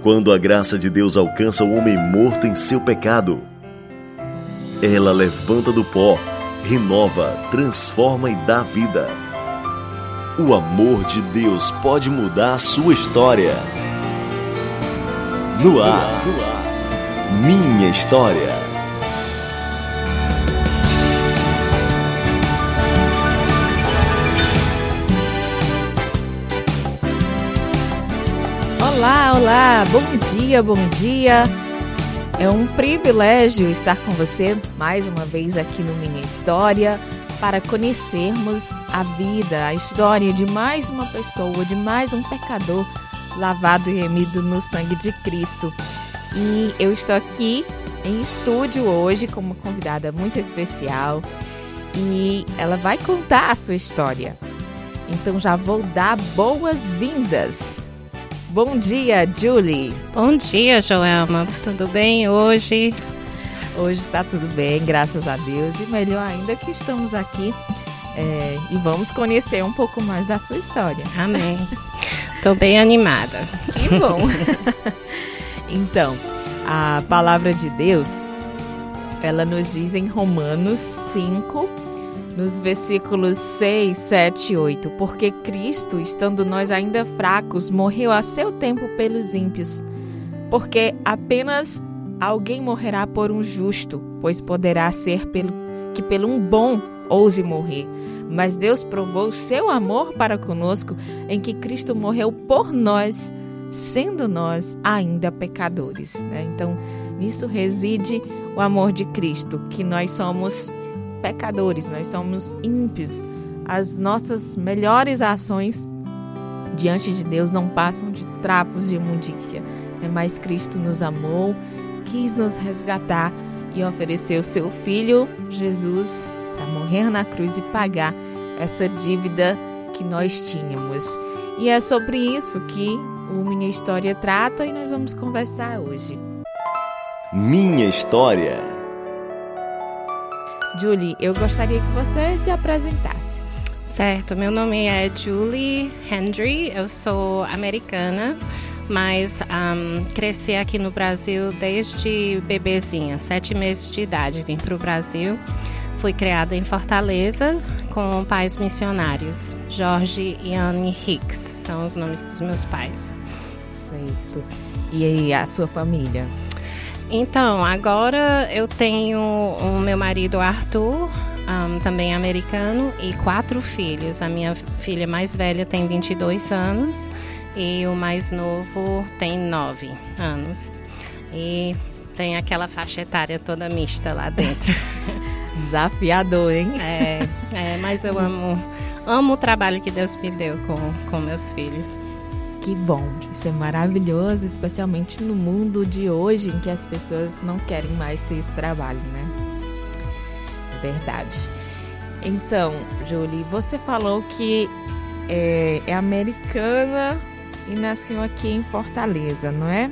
Quando a graça de Deus alcança o homem morto em seu pecado, ela levanta do pó, renova, transforma e dá vida. O amor de Deus pode mudar a sua história. No ar, Minha História. Olá, bom dia. É um privilégio estar com você mais uma vez aqui no Minha História para conhecermos a vida, a história de mais uma pessoa, de mais um pecador lavado e remido no sangue de Cristo. E eu estou aqui em estúdio hoje com uma convidada muito especial e ela vai contar a sua história. Então já vou dar boas-vindas. Bom dia, Julie. Bom dia, Joelma. Tudo bem hoje? Hoje está tudo bem, graças a Deus. E melhor ainda que estamos aqui e vamos conhecer um pouco mais da sua história. Amém. Estou bem animada. Que bom. Então, a palavra de Deus, ela nos diz em Romanos 5, nos versículos 6, 7 e 8, porque Cristo, estando nós ainda fracos, morreu a seu tempo pelos ímpios, porque apenas alguém morrerá por um justo, pois poderá ser que pelo um bom ouse morrer. Mas Deus provou o seu amor para conosco em que Cristo morreu por nós, sendo nós ainda pecadores, né? Então, nisso reside o amor de Cristo, que nós somos pecadores, nós somos ímpios. As nossas melhores ações diante de Deus não passam de trapos de imundícia, mas Cristo nos amou, quis nos resgatar e ofereceu seu Filho, Jesus, para morrer na cruz e pagar essa dívida que nós tínhamos. E é sobre isso que o Minha História trata e nós vamos conversar hoje. Minha História. Julie, eu gostaria que você se apresentasse. Certo, meu nome é Julie Hendry, eu sou americana, mas cresci aqui no Brasil desde bebezinha, 7 meses de idade. Vim para o Brasil, fui criada em Fortaleza com pais missionários, Jorge e Anne Hicks, são os nomes dos meus pais. Certo. E aí, a sua família? Então, agora eu tenho o meu marido Arthur, também americano, e 4 filhos. A minha filha mais velha tem 22 anos e o mais novo tem 9 anos. E tem aquela faixa etária toda mista lá dentro. Desafiador, hein? Mas eu amo o trabalho que Deus me deu com meus filhos. Que bom, isso é maravilhoso, especialmente no mundo de hoje em que as pessoas não querem mais ter esse trabalho, né? É verdade. Então, Julie, você falou que é americana e nasceu aqui em Fortaleza, não é?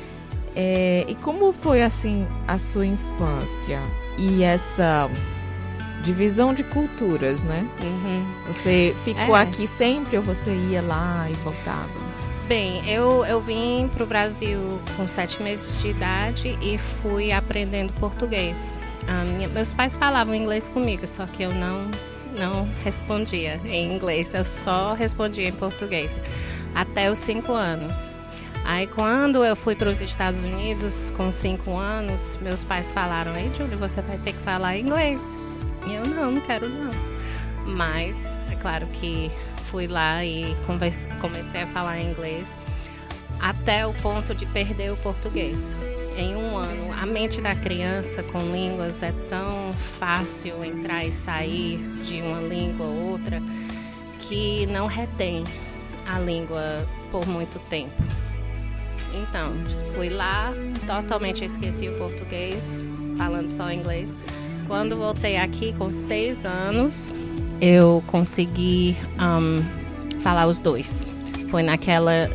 E como foi, assim, a sua infância e essa divisão de culturas, né? Uhum. Você ficou aqui sempre ou você ia lá e voltava? Bem, eu vim para o Brasil com 7 meses de idade e fui aprendendo português. Meus pais falavam inglês comigo, só que eu não respondia em inglês, eu só respondia em português, até os 5 anos. Aí quando eu fui para os Estados Unidos com 5 anos, meus pais falaram: "Ei, Júlia, você vai ter que falar inglês." E eu não quero não. Mas é claro que fui lá e comecei a falar inglês até o ponto de perder o português. Em 1 ano, a mente da criança com línguas é tão fácil entrar e sair de uma língua ou outra que não retém a língua por muito tempo. Então, fui lá, totalmente esqueci o português, falando só inglês. Quando voltei aqui com 6 anos, eu consegui falar os dois. Foi naquela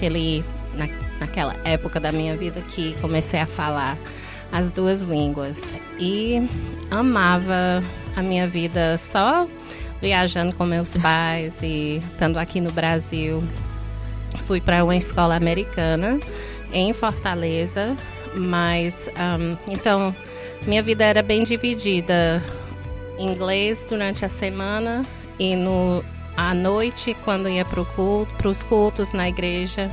época da minha vida que comecei a falar as 2 línguas. E amava a minha vida só viajando com meus pais e estando aqui no Brasil. Fui para uma escola americana em Fortaleza, mas então minha vida era bem dividida. Inglês durante a semana e à noite, quando ia para os cultos na igreja,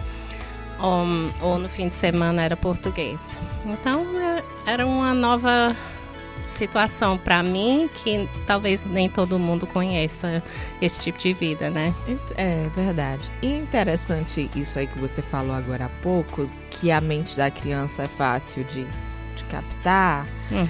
ou no fim de semana era português. Então era uma nova situação para mim, que talvez nem todo mundo conheça esse tipo de vida, né? É verdade. E interessante isso aí que você falou agora há pouco, que a mente da criança é fácil de captar,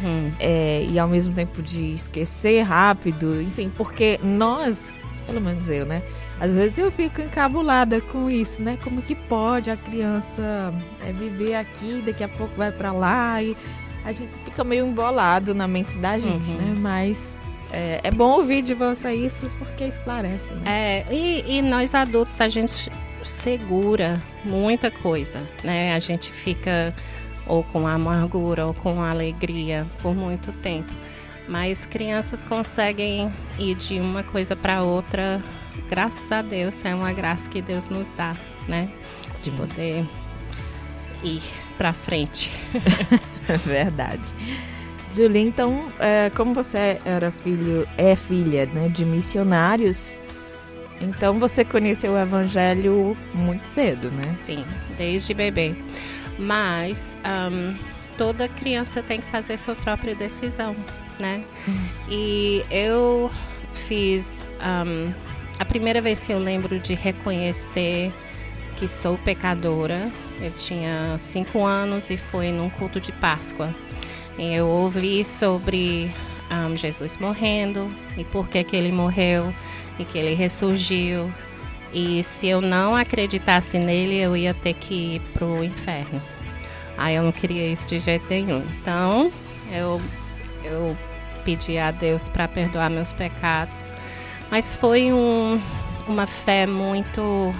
e ao mesmo tempo de esquecer rápido, enfim, porque nós, pelo menos eu, né, às vezes eu fico encabulada com isso, né, como que pode a criança viver aqui, daqui a pouco vai pra lá, e a gente fica meio embolado na mente da gente, né, mas é bom ouvir de você isso, porque esclarece, né? E nós adultos, a gente segura muita coisa, né, a gente fica ou com amargura ou com alegria por muito tempo. Mas crianças conseguem ir de uma coisa para outra, graças a Deus, é uma graça que Deus nos dá, né? Sim. De poder ir para frente. É verdade. Julie, então, como você é filha, né, de missionários, então você conheceu o Evangelho muito cedo, né? Sim, desde bebê. Mas toda criança tem que fazer sua própria decisão, né? Sim. E eu fiz a primeira vez que eu lembro de reconhecer que sou pecadora. Eu tinha 5 anos e foi num culto de Páscoa. E eu ouvi sobre Jesus morrendo e por que ele morreu e que ele ressurgiu. E se eu não acreditasse nele, eu ia ter que ir pro inferno. Aí eu não queria isso de jeito nenhum. Então, eu pedi a Deus para perdoar meus pecados. Mas foi uma fé muito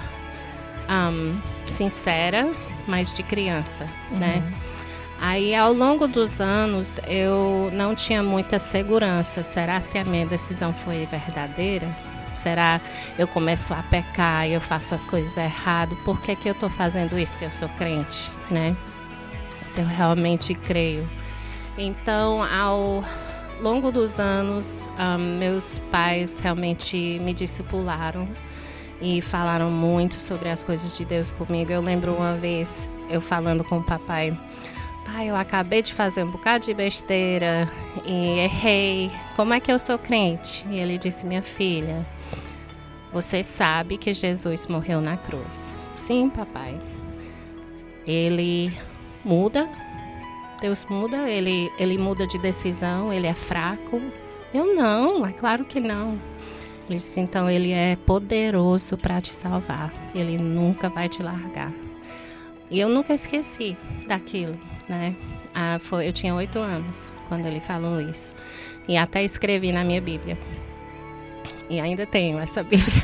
sincera, mas de criança, né? Aí, ao longo dos anos, eu não tinha muita segurança. Será se a minha decisão foi verdadeira? Será eu começo a pecar e eu faço as coisas erradas? Por que eu estou fazendo isso se eu sou crente, né? Se eu realmente creio. Então, ao longo dos anos, meus pais realmente me discipularam e falaram muito sobre as coisas de Deus comigo. Eu lembro uma vez eu falando com o papai: pai, eu acabei de fazer um bocado de besteira e errei. Como é que eu sou crente? E ele disse: minha filha, você sabe que Jesus morreu na cruz. Sim, papai. Ele muda, Deus muda, ele muda de decisão, ele é fraco. Eu não, é claro que não. Ele disse: então ele é poderoso para te salvar, ele nunca vai te largar. E eu nunca esqueci daquilo, né? Eu tinha 8 anos quando ele falou isso. E até escrevi na minha Bíblia. E ainda tenho essa Bíblia.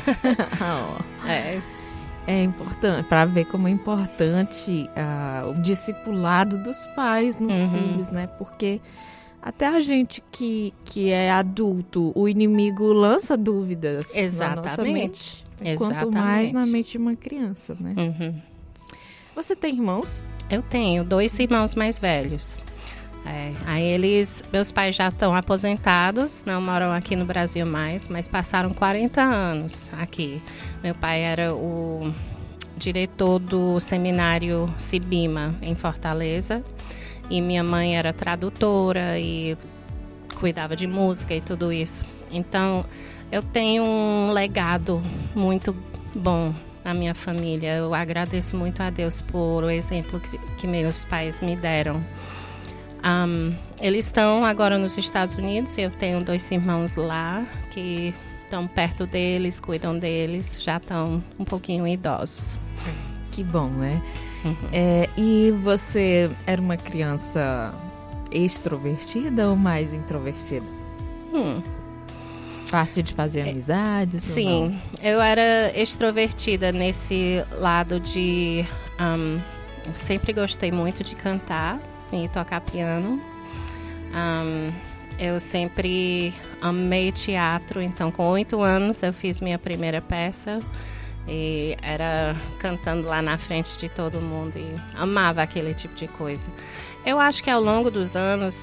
É importante, para ver como é importante o discipulado dos pais nos filhos, né? Porque até a gente que é adulto, o inimigo lança dúvidas na nossa mente. Quanto mais na mente de uma criança, né? Você tem irmãos? Eu tenho 2 irmãos mais velhos. Aí meus pais já estão aposentados, não moram aqui no Brasil mais, mas passaram 40 anos aqui. Meu pai era o diretor do seminário Sibima, em Fortaleza, e minha mãe era tradutora e cuidava de música e tudo isso. Então, eu tenho um legado muito bom na minha família. Eu agradeço muito a Deus por o exemplo que meus pais me deram. Eles estão agora nos Estados Unidos e eu tenho 2 irmãos lá que estão perto deles, cuidam deles, já estão um pouquinho idosos. Que bom, né? E você era uma criança extrovertida ou mais introvertida? Fácil de fazer amizades? Sim, eu era extrovertida nesse lado de... eu sempre gostei muito de cantar e tocar piano. Eu sempre amei teatro, então com 8 anos eu fiz minha primeira peça E era cantando lá na frente de todo mundo e amava aquele tipo de coisa. Eu acho que ao longo dos anos,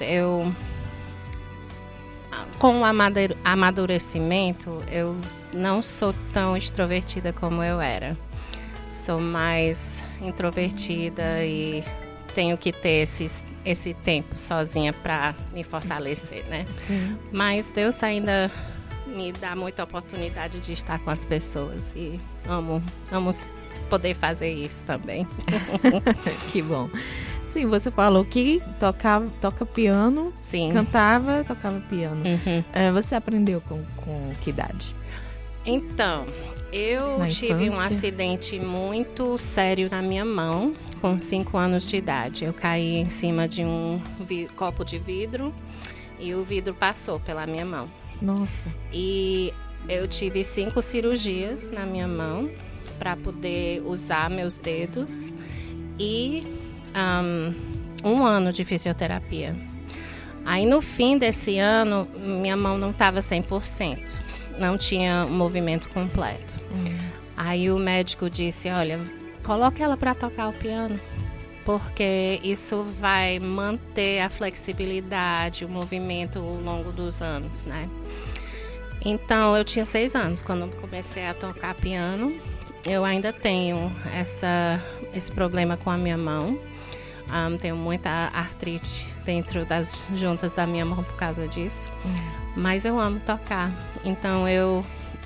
com o amadurecimento, eu não sou tão extrovertida como eu era. Sou mais introvertida e tenho que ter esse tempo sozinha para me fortalecer, né? Sim. Mas Deus ainda me dá muita oportunidade de estar com as pessoas e amo poder fazer isso também. Que bom. Sim, você falou que toca piano, Sim. cantava, tocava piano. Uhum. Você aprendeu com que idade? Então, eu Na tive um infância? acidente muito sério na minha mão, com 5 anos de idade. Eu caí em cima de um copo de vidro e o vidro passou pela minha mão. Nossa. E eu tive 5 cirurgias na minha mão para poder usar meus dedos e 1 ano de fisioterapia. Aí no fim desse ano, minha mão não estava 100%, não tinha um movimento completo. Aí o médico disse, olha, coloque ela para tocar o piano, porque isso vai manter a flexibilidade, o movimento ao longo dos anos, né? Então, eu tinha 6 anos quando eu comecei a tocar piano. Eu ainda tenho esse problema com a minha mão. Tenho muita artrite dentro das juntas da minha mão por causa disso. Mas eu amo tocar. Então, eu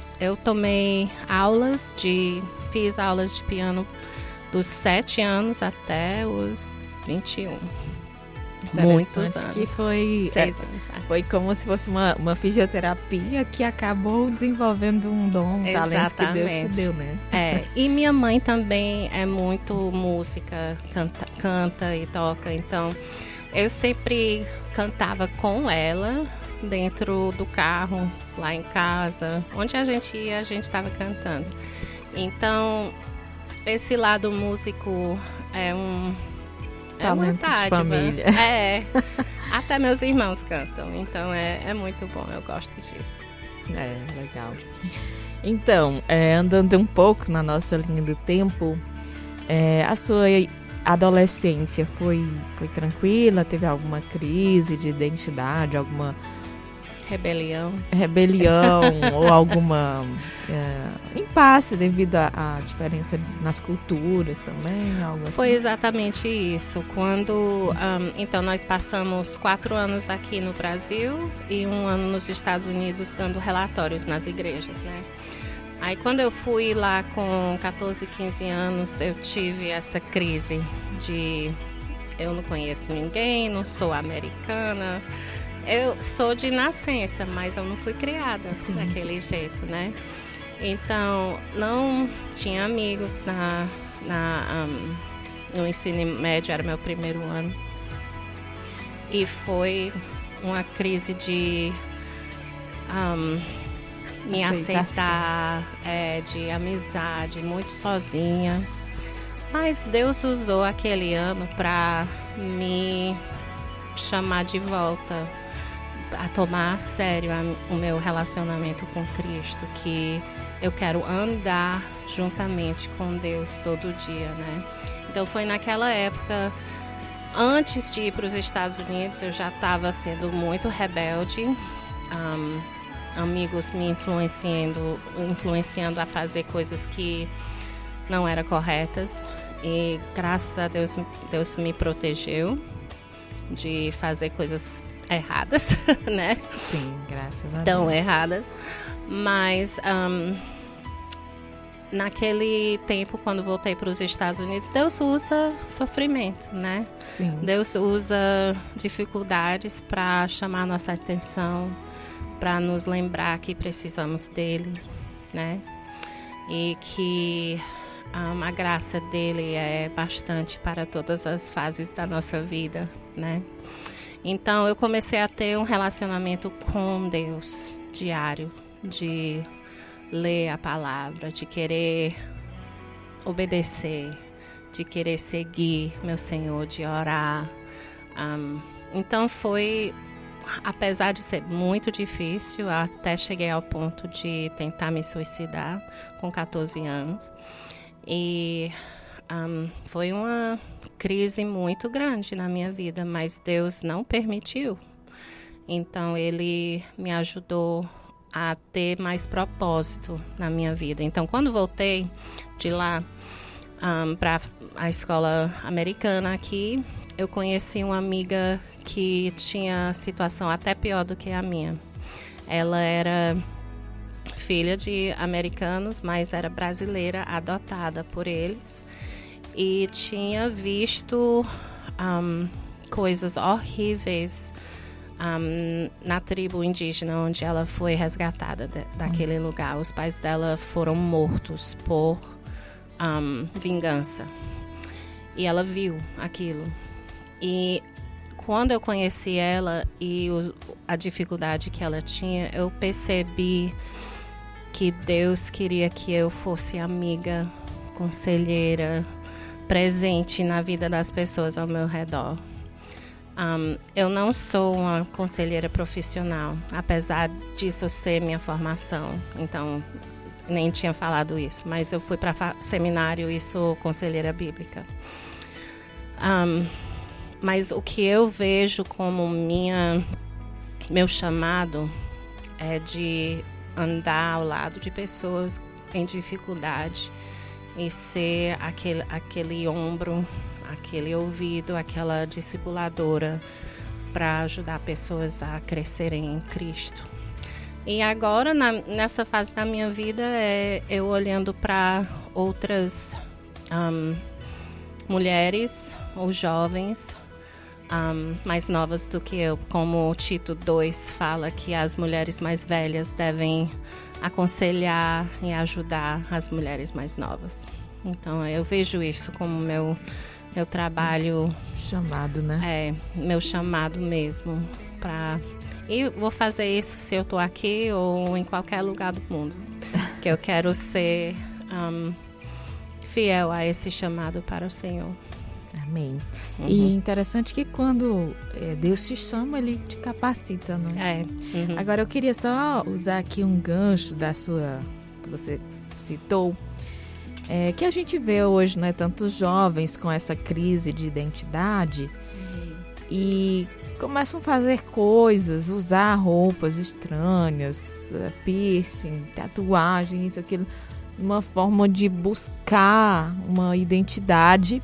fiz aulas de piano dos 7 anos até os 21. Muitos Interessante anos. que foi 6 anos. Foi como se fosse uma fisioterapia que acabou desenvolvendo um dom, um talento que Deus te deu, né? E minha mãe também é muito música, canta e toca. Então, eu sempre cantava com ela dentro do carro, lá em casa. Onde a gente ia, a gente estava cantando. Então, esse lado músico é uma Talento de dádiva. família. Até meus irmãos cantam, então é muito bom, eu gosto disso. Legal. Então, andando um pouco na nossa linha do tempo, a sua adolescência foi tranquila? Teve alguma crise de identidade, alguma rebelião ou alguma impasse devido à diferença nas culturas também? Algo assim? Foi exatamente isso. Então nós passamos 4 anos aqui no Brasil e 1 ano nos Estados Unidos dando relatórios nas igrejas, né? Aí quando eu fui lá com 14, 15 anos, eu tive essa crise de eu não conheço ninguém, não sou americana. Eu sou de nascença, mas eu não fui criada daquele jeito, né? Então, não tinha amigos no ensino médio, era meu primeiro ano. E foi uma crise de me aceitar, de amizade, muito sozinha. Mas Deus usou aquele ano para me chamar de volta, a tomar a sério o meu relacionamento com Cristo, que eu quero andar juntamente com Deus todo dia, né? Então foi naquela época, antes de ir para os Estados Unidos, eu já estava sendo muito rebelde, amigos me influenciando a fazer coisas que não eram corretas, e graças a Deus, Deus me protegeu de fazer coisas erradas, né? Sim, graças a Deus. Tão erradas. Mas naquele tempo, quando voltei para os Estados Unidos, Deus usa sofrimento, né? Sim. Deus usa dificuldades para chamar nossa atenção, para nos lembrar que precisamos dele, né? E que a graça dele é bastante para todas as fases da nossa vida, né? Então, eu comecei a ter um relacionamento com Deus diário, de ler a palavra, de querer obedecer, de querer seguir meu Senhor, de orar. Então, foi apesar de ser muito difícil, até cheguei ao ponto de tentar me suicidar com 14 anos. E foi uma crise muito grande na minha vida, mas Deus não permitiu. Então, Ele me ajudou a ter mais propósito na minha vida. Então, quando voltei de lá para a escola americana aqui, eu conheci uma amiga que tinha situação até pior do que a minha. Ela era filha de americanos, mas era brasileira, adotada por eles. E tinha visto coisas horríveis na tribo indígena onde ela foi resgatada daquele lugar. Os pais dela foram mortos por vingança. E ela viu aquilo. E quando eu conheci ela e a dificuldade que ela tinha, eu percebi que Deus queria que eu fosse amiga, conselheira, presente na vida das pessoas ao meu redor. Eu não sou uma conselheira profissional, apesar disso ser minha formação. Então, nem tinha falado isso, mas eu fui para seminário e sou conselheira bíblica. Mas o que eu vejo como meu chamado é de andar ao lado de pessoas em dificuldade e ser aquele ombro, aquele ouvido, aquela discipuladora para ajudar pessoas a crescerem em Cristo. E agora, nessa fase da minha vida, eu olhando para outras mulheres ou jovens mais novas do que eu, como o Tito 2 fala que as mulheres mais velhas devem aconselhar e ajudar as mulheres mais novas. Então, eu vejo isso como meu trabalho... Chamado, né? Meu chamado mesmo. E vou fazer isso se eu estou aqui ou em qualquer lugar do mundo. Que eu quero ser fiel a esse chamado para o Senhor. Amém. E interessante que quando Deus te chama, Ele te capacita, né? Agora, eu queria só usar aqui um gancho que você citou, que a gente vê hoje, né, tantos jovens com essa crise de identidade e começam a fazer coisas, usar roupas estranhas, piercing, tatuagem, isso, aquilo, uma forma de buscar uma identidade,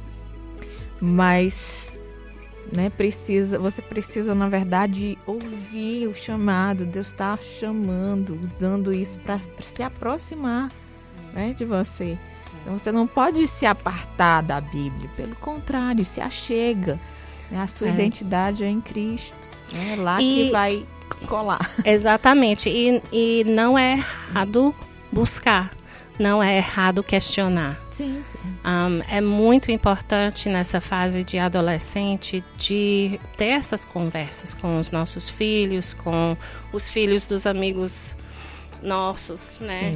mas, né, você precisa, na verdade, ouvir o chamado. Deus está chamando, usando isso para se aproximar, né, de você. Então, você não pode se apartar da Bíblia, pelo contrário, se achega. A sua identidade é em Cristo. É lá que vai colar. Exatamente. E não é errado buscar. Não é errado questionar. Sim. É muito importante nessa fase de adolescente de ter essas conversas com os nossos filhos, com os filhos dos amigos nossos, né?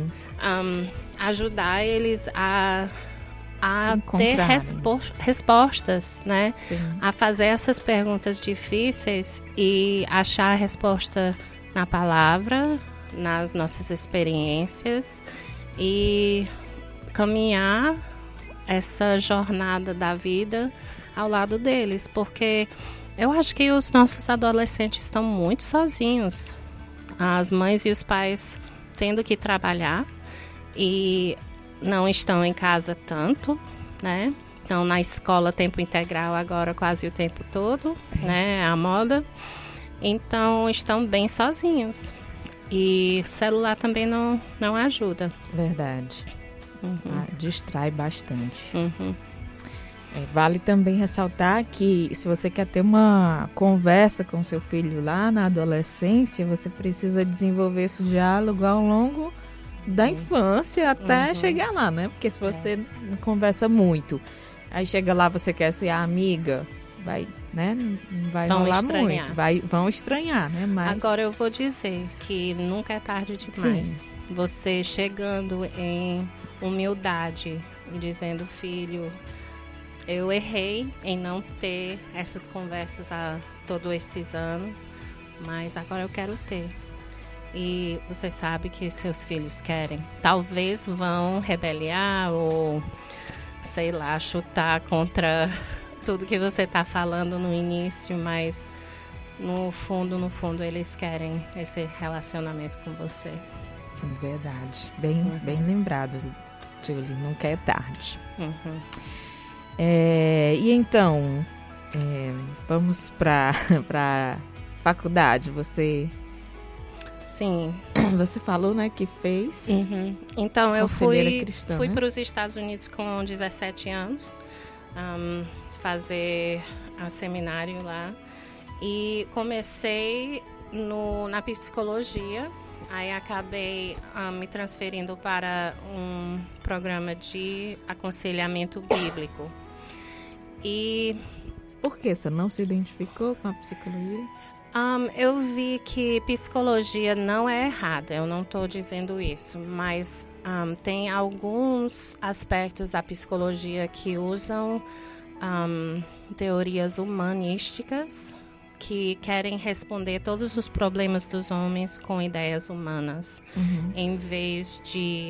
Ajudar eles a ter respostas, né? Sim. A fazer essas perguntas difíceis e achar a resposta na palavra, nas nossas experiências e caminhar essa jornada da vida ao lado deles, porque eu acho que os nossos adolescentes estão muito sozinhos. As mães e os pais tendo que trabalhar e não estão em casa tanto, né? Estão na escola tempo integral agora quase o tempo todo, né? A moda. Então, estão bem sozinhos. E o celular também não ajuda. Verdade. Distrai bastante. Vale também ressaltar que se você quer ter uma conversa com seu filho lá na adolescência, você precisa desenvolver esse diálogo ao longo da infância até chegar lá, né? Porque se você conversa muito, aí chega lá, você quer ser a amiga, vai, né? Não vai rolar muito. Vão estranhar, né? Mas... Agora eu vou dizer que nunca é tarde demais. Sim. Você chegando em humildade e dizendo, filho, eu errei em não ter essas conversas há todos esses anos, mas agora eu quero ter. E você sabe que seus filhos querem. Talvez vão rebeliar ou, sei lá, chutar contra tudo que você está falando no início, mas no fundo, eles querem esse relacionamento com você. Verdade. Bem lembrado, Julie. Nunca é tarde. Uhum. E então, vamos para faculdade. Sim. Você falou, né, que fez. Uhum. Então, eu fui cristã, né? para os Estados Unidos com 17 anos, fazer um seminário lá. E comecei na psicologia. Aí acabei me transferindo para um programa de aconselhamento bíblico. E por que você não se identificou com a psicologia? Eu vi que psicologia não é errada, eu não estou dizendo isso, mas tem alguns aspectos da psicologia que usam teorias humanísticas que querem responder todos os problemas dos homens com ideias humanas, em vez de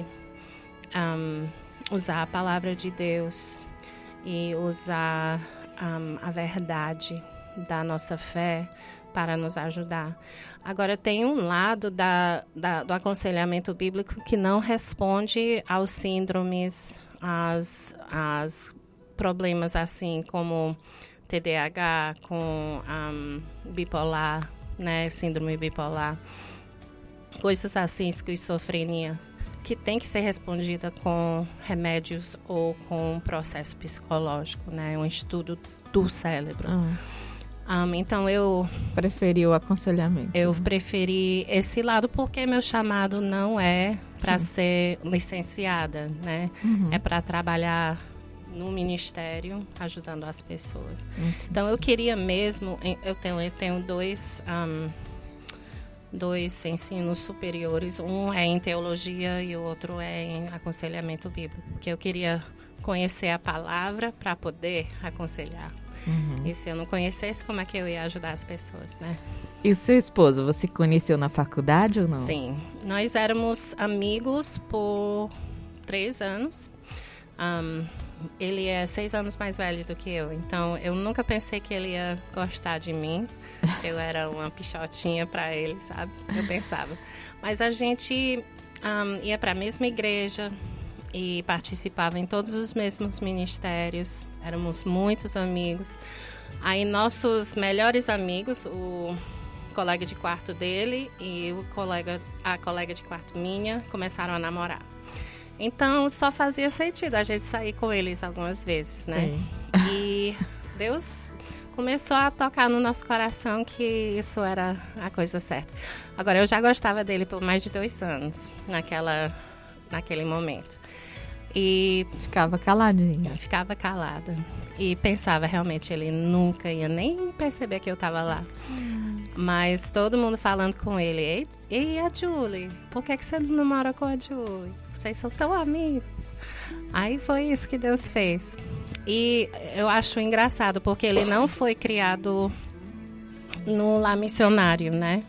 usar a palavra de Deus e usar a verdade da nossa fé para nos ajudar. Agora, tem um lado do aconselhamento bíblico que não responde aos síndromes, às problemas assim como TDAH, com bipolar, né, síndrome bipolar, coisas assim, esquizofrenia, que tem que ser respondida com remédios ou com um processo psicológico, né, um estudo do cérebro. Então eu preferi o aconselhamento. Eu preferi esse lado porque meu chamado não é para ser licenciada, né? É para trabalhar no ministério, ajudando as pessoas. Então eu queria mesmo, eu tenho dois ensinos superiores, um é em teologia e o outro é em aconselhamento bíblico, porque eu queria conhecer a palavra para poder aconselhar. E se eu não conhecesse, como é que eu ia ajudar as pessoas, né? E seu esposo, você conheceu na faculdade ou não? Sim, nós éramos amigos por 3 anos. Ele é 6 anos mais velho do que eu, então eu nunca pensei que ele ia gostar de mim. Eu era uma pichotinha para ele, sabe? Eu pensava. Mas a gente ia para a mesma igreja e participava em todos os mesmos ministérios. Éramos muitos amigos. Aí nossos melhores amigos, o colega de quarto dele e a colega de quarto minha, começaram a namorar. Então, só fazia sentido a gente sair com eles algumas vezes, né? Sim. E Deus começou a tocar no nosso coração que isso era a coisa certa. Agora, eu já gostava dele por mais de 2 anos, naquele momento. E ficava caladinha. Ficava calada. E pensava, realmente, ele nunca ia nem perceber que eu estava lá. Mas todo mundo falando com ele, e a Julie? Por que você não namora com a Julie? Vocês são tão amigos. Aí foi isso que Deus fez. E eu acho engraçado, porque ele não foi criado no lar missionário, né?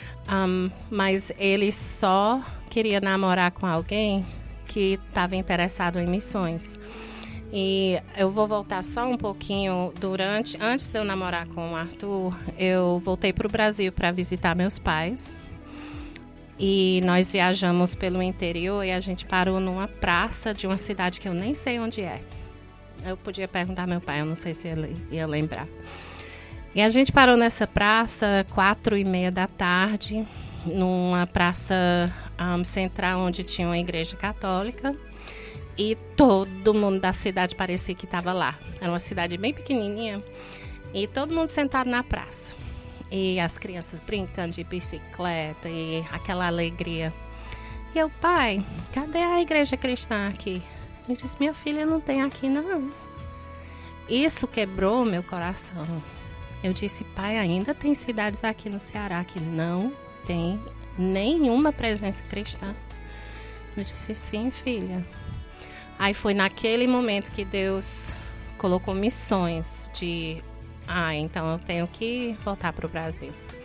Mas ele só queria namorar com alguém que estava interessado em missões. E eu vou voltar só um pouquinho. Antes de eu namorar com o Arthur, eu voltei para o Brasil para visitar meus pais. E nós viajamos pelo interior e a gente parou numa praça de uma cidade que eu nem sei onde é. Eu podia perguntar ao meu pai, eu não sei se ele ia lembrar. E a gente parou nessa praça 4:30 da tarde, numa praça central onde tinha uma igreja católica. E todo mundo da cidade parecia que estava lá. Era uma cidade bem pequenininha. E todo mundo sentado na praça. E as crianças brincando de bicicleta e aquela alegria. E eu, pai, cadê a igreja cristã aqui? Ele disse, minha filha, não tem aqui não. Isso quebrou meu coração. Eu disse, pai, ainda tem cidades aqui no Ceará que não tem nenhuma presença cristã. Eu disse, sim, filha. Aí foi naquele momento que Deus colocou missões de... então eu tenho que voltar para o Brasil.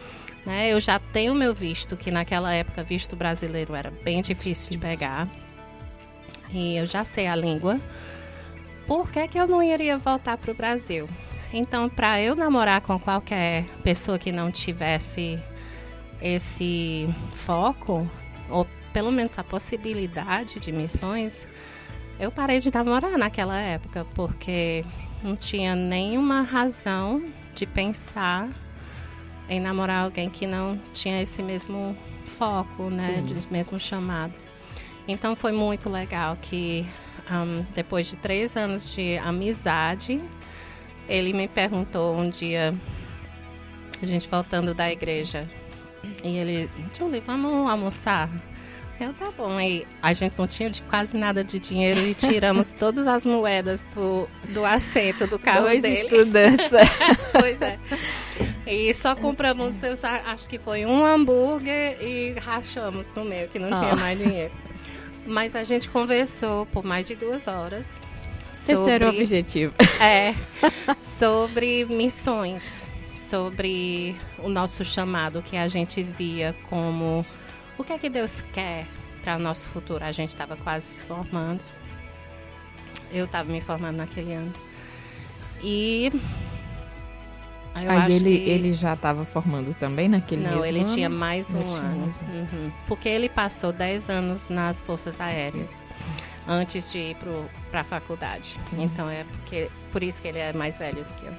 né? Eu já tenho meu visto, que naquela época visto brasileiro era bem difícil de pegar. E eu já sei a língua. Por que eu não iria voltar para o Brasil? Então, para eu namorar com qualquer pessoa que não tivesse esse foco, ou pelo menos a possibilidade de missões, eu parei de namorar naquela época, porque não tinha nenhuma razão de pensar em namorar alguém que não tinha esse mesmo foco, né, de mesmo chamado. Então foi muito legal que depois de 3 anos de amizade, ele me perguntou um dia, a gente voltando da igreja, e ele, Julie, vamos almoçar? Eu, tá bom. E a gente não tinha quase nada de dinheiro e tiramos todas as moedas do assento do carro dele. 2 estudantes. Pois é. E só compramos, acho que foi um hambúrguer e rachamos no meio, que não tinha mais dinheiro. Mas a gente conversou por mais de 2 horas. Esse era o objetivo. Sobre missões, sobre o nosso chamado, que a gente via como o que é que Deus quer para o nosso futuro. A gente estava quase se formando. Eu estava me formando naquele ano. E eu aí acho ele já estava formando também naquele mesmo ano? Não, ele tinha mais um ano. Uhum. Porque ele passou 10 anos nas Forças Aéreas antes de ir para a faculdade. Então por isso que ele é mais velho do que eu.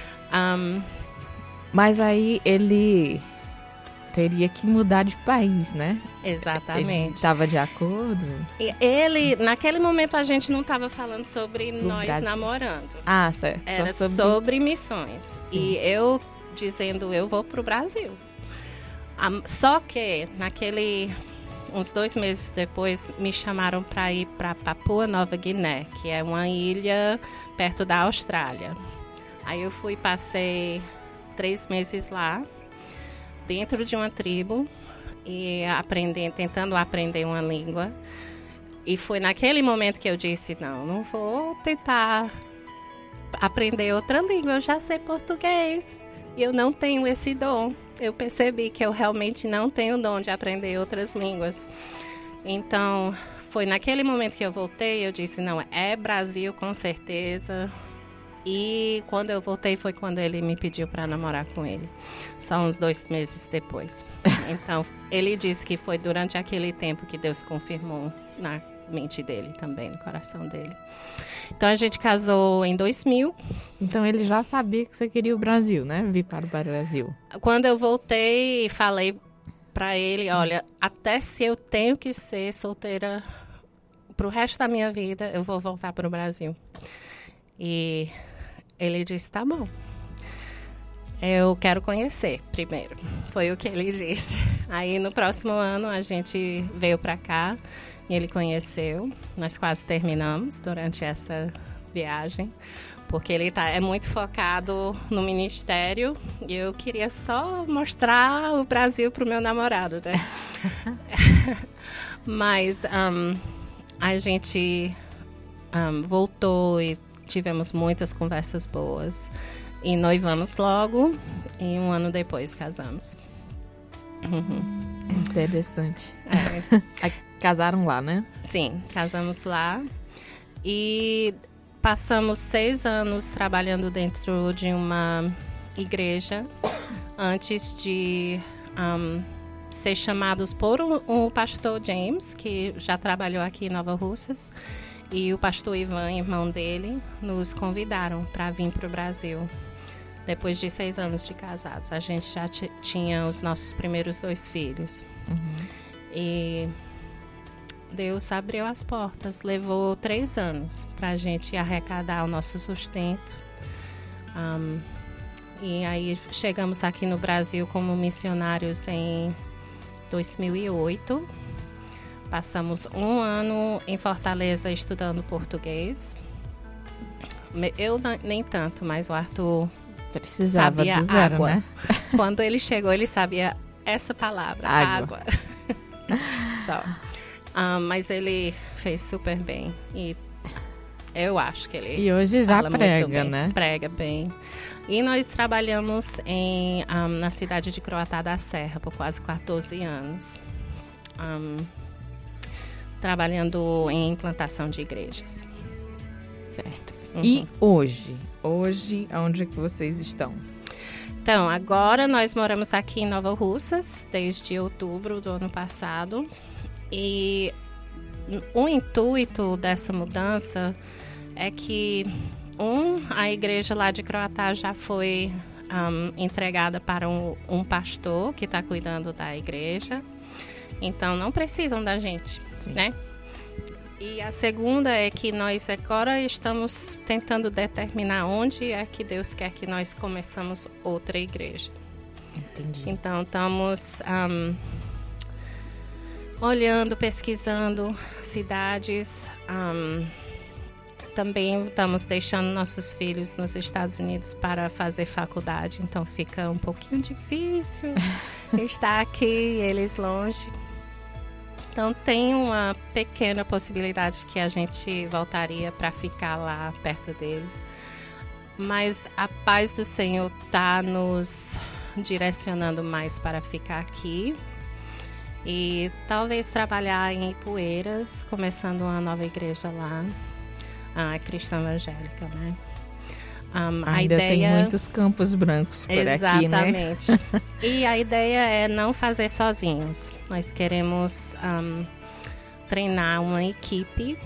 Mas aí ele teria que mudar de país, né? Exatamente. Ele estava de acordo? Naquele momento a gente não estava falando sobre nós Brasil. Namorando. Ah, certo. Era só sobre missões. Sim. E eu dizendo, eu vou para o Brasil. Só que uns 2 meses depois, me chamaram para ir para Papua Nova Guiné, que é uma ilha perto da Austrália. Aí eu passei 3 meses lá, dentro de uma tribo, e tentando aprender uma língua. E foi naquele momento que eu disse, não vou tentar aprender outra língua, eu já sei português. E eu não tenho esse dom. Eu percebi que eu realmente não tenho o dom de aprender outras línguas. Então, foi naquele momento que eu voltei, eu disse, não, é Brasil com certeza. E quando eu voltei foi quando ele me pediu para namorar com ele. Só uns 2 meses depois. Então, ele disse que foi durante aquele tempo que Deus confirmou na mente dele também, no coração dele. Então, a gente casou em 2000. Então, ele já sabia que você queria o Brasil, né? Vir para o Brasil. Quando eu voltei, falei para ele, olha, até se eu tenho que ser solteira pro resto da minha vida, eu vou voltar para o Brasil. E ele disse, tá bom. Eu quero conhecer primeiro. Foi o que ele disse. Aí, no próximo ano, a gente veio para cá. E ele conheceu, nós quase terminamos durante essa viagem, porque ele é muito focado no ministério e eu queria só mostrar o Brasil para o meu namorado, né? Mas a gente voltou e tivemos muitas conversas boas e noivamos logo e 1 ano depois casamos. Interessante. Casaram lá, né? Sim, casamos lá e passamos 6 anos trabalhando dentro de uma igreja antes de ser chamados por um pastor James, que já trabalhou aqui em Nova Russas, e o pastor Ivan, irmão dele, nos convidaram para vir para o Brasil. Depois de 6 anos de casados, a gente já tinha os nossos primeiros 2 filhos. E Deus abriu as portas. Levou 3 anos para a gente arrecadar o nosso sustento. E aí chegamos aqui no Brasil como missionários em 2008. Passamos 1 ano em Fortaleza estudando português. Eu nem tanto, mas o Arthur precisava sabia do zero, água. Né? Quando ele chegou, ele sabia essa palavra, água. Só. Mas ele fez super bem. E Eu acho que ele E hoje já fala prega, muito bem, né? Prega bem. E nós trabalhamos na cidade de Croatá da Serra por quase 14 anos. Trabalhando em implantação de igrejas. Certo. Uhum. E hoje? Hoje, onde é que vocês estão? Então, agora nós moramos aqui em Nova Russas, desde outubro do ano passado. E o intuito dessa mudança é que, a igreja lá de Croatá já foi entregada para um pastor que está cuidando da igreja. Então, não precisam da gente, né? E a segunda é que nós agora estamos tentando determinar onde é que Deus quer que nós começamos outra igreja. Entendi. Então, estamos olhando, pesquisando cidades. Também estamos deixando nossos filhos nos Estados Unidos para fazer faculdade. Então, fica um pouquinho difícil estar aqui, eles longe. Então, tem uma pequena possibilidade que a gente voltaria para ficar lá perto deles. Mas a paz do Senhor está nos direcionando mais para ficar aqui. E talvez trabalhar em Ipueiras, começando uma nova igreja lá, a cristã evangélica, né? Ainda tem muitos campos brancos por aqui, né? Exatamente. E a ideia é não fazer sozinhos. Nós queremos treinar uma equipe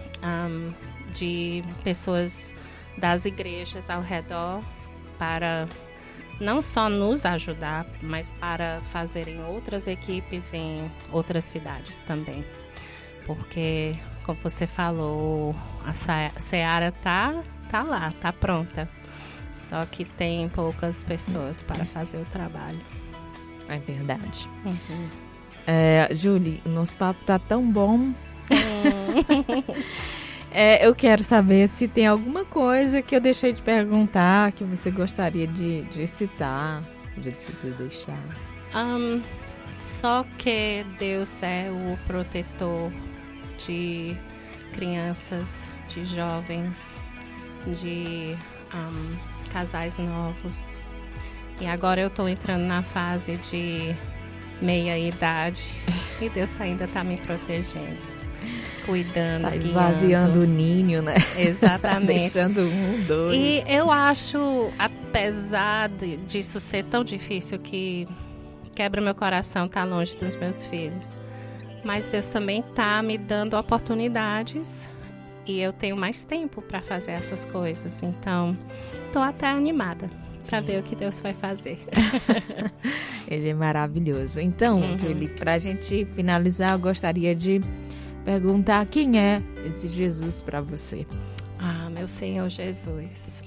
de pessoas das igrejas ao redor para não só nos ajudar, mas para fazerem outras equipes em outras cidades também. Porque, como você falou, a Seara tá lá, tá pronta. Só que tem poucas pessoas para fazer o trabalho. É verdade. Uhum. Julie, nosso papo tá tão bom. Eu quero saber se tem alguma coisa que eu deixei de perguntar, que você gostaria de citar, de deixar. Só que Deus é o protetor de crianças, de jovens, de casais novos. E agora eu estou entrando na fase de meia-idade e Deus ainda está me protegendo, cuidando, tá esvaziando o ninho, né? Exatamente. Deixando 1, 2. E eu acho, apesar disso ser tão difícil, que quebra meu coração estar longe dos meus filhos. Mas Deus também está me dando oportunidades e eu tenho mais tempo para fazer essas coisas. Então, estou até animada para ver o que Deus vai fazer. Ele é maravilhoso. Então, Julie, para a gente finalizar, eu gostaria de perguntar quem é esse Jesus para você. Meu Senhor Jesus.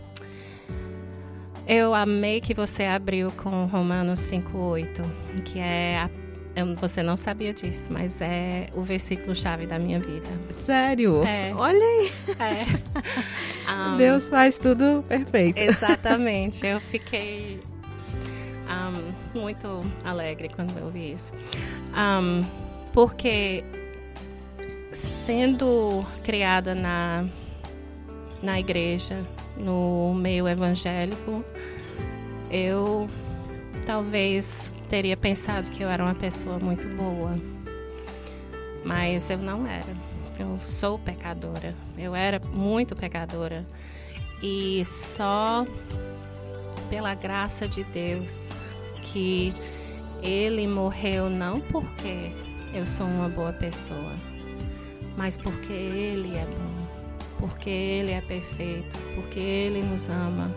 Eu amei que você abriu com Romanos 5:8, que você não sabia disso, mas é o versículo-chave da minha vida. Sério? É. Olha aí. Deus faz tudo perfeito. Exatamente. Eu fiquei muito alegre quando eu vi isso. Porque sendo criada na igreja, no meio evangélico, eu talvez teria pensado que eu era uma pessoa muito boa, mas eu não era. Eu sou pecadora, eu era muito pecadora, e só pela graça de Deus que Ele morreu, não porque eu sou uma boa pessoa, mas porque Ele é bom, porque Ele é perfeito, porque Ele nos ama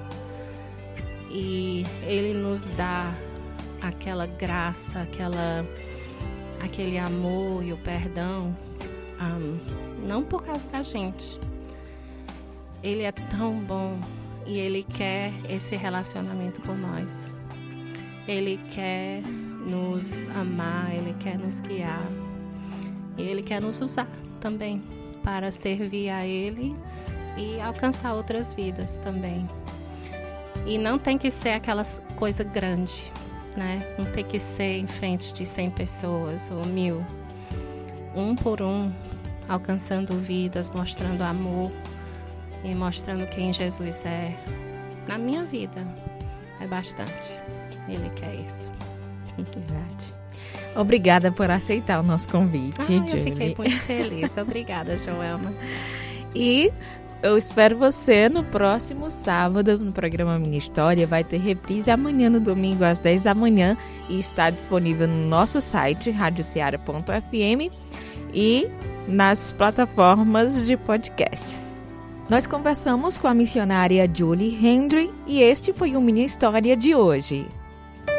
e Ele nos dá aquela graça, aquele amor e o perdão, não por causa da gente. Ele é tão bom e Ele quer esse relacionamento com nós. Ele quer nos amar, Ele quer nos guiar e Ele quer nos usar também para servir a Ele e alcançar outras vidas também. E não tem que ser aquela coisa grande, né? Não tem que ser em frente de 100 pessoas ou 1000. Um por um, alcançando vidas, mostrando amor e mostrando quem Jesus é na minha vida. É bastante. Ele quer isso. Verdade. Obrigada por aceitar o nosso convite, Eu Julie. fiquei muito feliz. Obrigada, Joelma. E eu espero você no próximo sábado no programa Minha História. Vai ter reprise amanhã no domingo às 10 da manhã e está disponível no nosso site radioceara.fm e nas plataformas de podcasts. Nós conversamos com a missionária Julie Hendry e este foi o Minha História de hoje.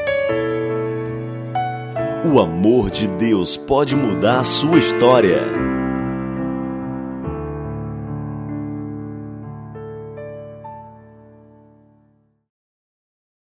O amor de Deus pode mudar a sua história.